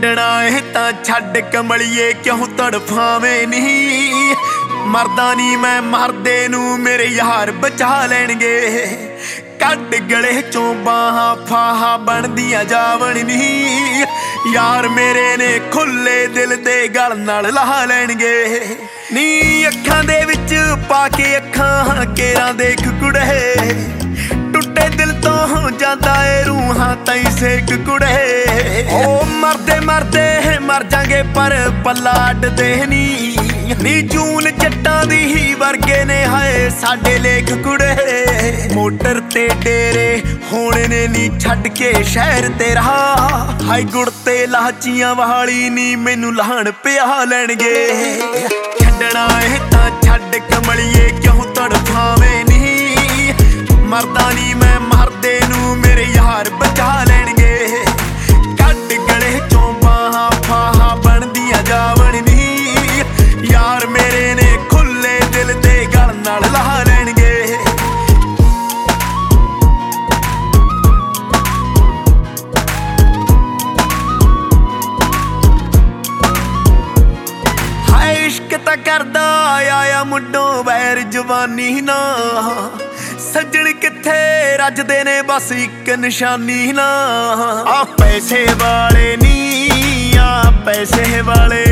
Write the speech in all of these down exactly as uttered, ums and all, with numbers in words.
ਛੱਡਣਾ ਇਹ ਤਾਂ ਛੱਡ ਕਮਲੀਏ ਕਿਉਂ ਤੜਫਾਵੇਂ ਨਹੀਂ। ਮਰਦਾ ਨਹੀਂ ਮੈਂ ਮਰਦੇ ਨੂੰ ਮੇਰੇ ਯਾਰ ਬਚਾ ਲੈਣਗੇ। ਕੱਢ ਗਲੇ ਚੋਂ ਬਾਹਾਂ ਫਾਹਾ ਬਣਦੀਆਂ ਜਾਵਣ ਨਹੀਂ। ਯਾਰ ਮੇਰੇ ਨੇ ਖੁੱਲੇ ਦਿਲ ਤੇ ਗਲ ਨਾਲ ਲਾਹ ਲੈਣਗੇ। ਨੀ ਅੱਖਾਂ ਦੇ ਵਿੱਚ ਪਾ ਕੇ ਅੱਖਾਂ ਕੇਰਾਂ ਦੇਖ ਕੁੜੇ। ਟੁੱਟੇ ਦਿਲ ਤੋਂ ਜਾਂਦਾ ਏ ਰੂਹਾਂ ਤਾਈਂ ਸੇਕ ਕੁੜੇ। ਓ ਮਰਦੇ ਮਰਦੇ ਮਰ ਜਾਂਗੇ ਪਰ ਪੱਲਾ ਅੱਡਦੇ ਨੀ। ਨੀ ਜੂਨ ਜੱਟਾਂ ਦੀ ਹੀ ਵਰਗੇ ਨੇ ਹਾਏ ਸਾਡੇ ਲੇਖ ਕੁੜੇ। ਮੋਟਰ ਤੇ ਡੇਰੇ ਹੋਣੇ ਨੇ ਨੀ ਛੱਡ ਕੇ ਸ਼ਹਿਰ ਤੇ ਰਹਾ। ਹਾਈ ਗੁੜ ਤੇ ਲਾਚੀਆਂ ਵਾਲੀ ਨੀ ਮੈਨੂੰ ਲਾਹਣ ਪਿਆ ਲੈਣਗੇ। ਛੱਡਣਾ ਇਹ ਤਾਂ ਛੱਡ ਕਮਲੀਏ ਕਿਉਂ ਤੜਫਾਵੇਂ ਨਹੀਂ। ਮਰਦਾ ਨਹੀਂ ਮੈਂ ਮਰਦੇ ਨੂੰ ਮੇਰੇ ਯਾਰ ਬਚਾ ਲੈਣਗੇ। ਕੱਢ ਗਲੇ ਚੋਂ ਬਾਹਾਂ ਫਾਹਾ ਬਣਦੀਆਂ ਜਾਵਣ ਨਹੀਂ। ਯਾਰ ਮੇਰੇ ਨੇ ਖੁੱਲੇ ਦਿਲ ਤੇ ਗਲ ਨਾਲ ਲਾਹ ਲੈਣਗੇ। ਹਾਏ ਇਸ਼ਕ ਤਾਂ ਕਰਦਾ ਆਇਆ ਮੁੰਡੋਂ ਵੈਰ ਜਵਾਨੀ ਨਾ। ਸੱਜਣ ਕਿੱਥੇ ਰੱਜਦੇ ਨੇ ਬਸ ਇੱਕ ਨਿਸ਼ਾਨੀ ਨਾ। ਆ ਪੈਸੇ ਵਾਲੇ ਨੀ ਆ ਪੈਸੇ ਵਾਲੇ।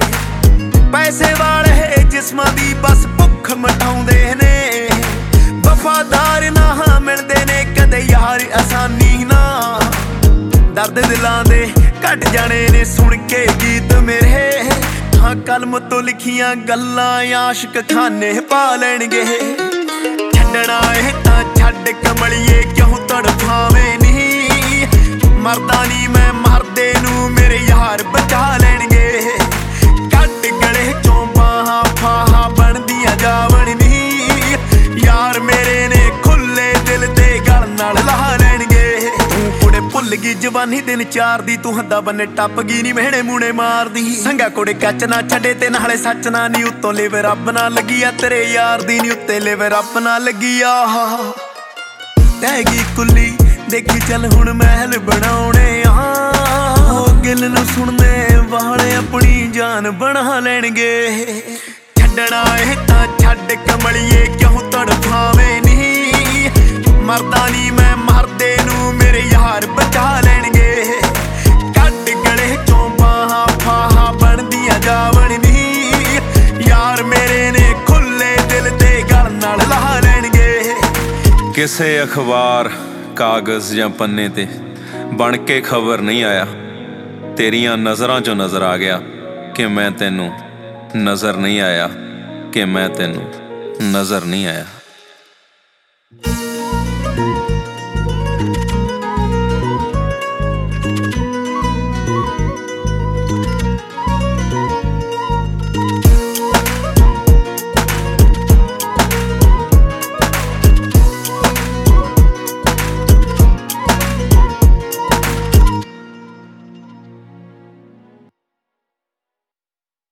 ਪੈਸੇ ਵਾਲੇ ਜਿਸਮਾਂ ਦੀ ਬਸ ਭੁੱਖ ਮਿਟਾਉਂਦੇ ਨੇ। ਵਫਾਦਾਰ ਨਾ ਮਿਲਦੇ ਨੇ ਕਦੇ ਯਾਰ ਆਸਾਨੀ ਨਾ। ਦਰਦ ਦਿਲਾਂ ਦੇ ਘਟ ਜਾਣੇ ਨੇ ਸੁਣ ਕੇ ਗੀਤ ਮੇਰੇ। ਹਾਂ ਕਲਮ ਤੋਂ ਲਿਖੀਆਂ ਗੱਲਾਂ ਆਸ਼ਕ ਖਾਨੇ ਪਾ ਲੈਣਗੇ। ਛੱਡਣਾ ਇਹ ਤਾਂ ਛੱਡ ਕਮਲੀਏ ਕਿਉਂ ਤੜਫਾਵੇਂ ਨਹੀਂ। ਮਰਦਾ ਨਹੀਂ ਮੈਂ ਮਰਦੇ ਨੂੰ ਮੇਰੇ ਯਾਰ ਬਚਾ ਲੈਣਗੇ। ਕੱਢ ਗਲੇ ਚੋਂ ਬਾਹਾਂ ਫਾਹਾ ਬਣਦੀਆਂ ਜਾਵਣ ਨਹੀਂ। ਯਾਰ ਮੇਰੇ ਨੇ ਖੁੱਲੇ ਦਿਲ ਤੇ ਗਲ ਨਾਲ ਲਾਹ ਲੈਣਗੇ। ਤੂੰ ਕੁੜੇ ਭੁੱਲ ਗਈ ਜਵਾਨੀ ਦਿਨ ਚਾਰ ਦੀ। ਤੂੰ ਹੱਦਾਂ ਬੰਨੇ ਟੱਪ ਗਈ ਨੀ ਮਿਹਣੇ ਮੂਣੇ ਮਾਰਦੀ। ਸੰਗਾ ਕੁੜੇ ਕੱਚ ਨਾ ਛੱਡੇ ਤੇ ਨਾਲੇ ਸੱਚ ਨਾ ਨੀ। ਉੱਤੋਂ ਲਿਵ ਰੱਬ ਨਾਲ ਲੱਗੀ ਆ ਤੇਰੇ ਯਾਰ ਦੀ ਨੀ। ਉੱਤੇ ਲਿਵ ਰੱਬ ਨਾਲ ਲੱਗੀ ਆ ਤਹਿ ਗਈ ਕੁੱਲੀ। ਦੇਖੀ ਚੱਲ ਹੁਣ ਮਹਿਲ ਬਣਾਉਣੇ ਆ। ਉਹ ਗਿਲ ਨੂੰ ਸੁਣਨੇ ਵਾਲੇ ਆਪਣੀ ਜਾਨ ਬਣਾ ਲੈਣਗੇ। ਛੱਡਣਾ ਇਹ ਤਾਂ ਛੱਡ ਕਮਲੀਏ ਕਿਉਂ ਤੜਫਾਵੇਂ ਨਹੀਂ। ਮਰਦਾ ਨਹੀਂ ਮੈਂ ਮਰਦੇ ਨੂੰ ਮੇਰੇ ਯਾਰ ਬਚਾ ਲੈਣਗੇ। ਕੱਢ ਗਲੇ ਚੋਂ ਬਾਹਾਂ ਫਾਹਾ ਬਣਦੀਆਂ ਜਾਵਣ ਨਹੀਂ। ਯਾਰ ਮੇਰੇ ਨੇ ਖੁੱਲੇ ਦਿਲ ਤੇ ਗਲ ਨਾਲ ਲਾਹ ਲੈਣਗੇ। ਕਿਸੇ ਅਖਬਾਰ ਕਾਗਜ਼ ਜਾਂ ਪੰਨੇ ਤੇ ਬਣ ਕੇ ਖਬਰ ਨਹੀਂ ਆਇਆ। ਤੇਰੀਆਂ ਨਜ਼ਰਾਂ ਚੋਂ ਨਜ਼ਰ ਆ ਗਿਆ ਕਿ ਮੈਂ ਤੈਨੂੰ ਨਜ਼ਰ ਨਹੀਂ ਆਇਆ। ਕਿ ਮੈਂ ਤੈਨੂੰ ਨਜ਼ਰ ਨਹੀਂ ਆਇਆ।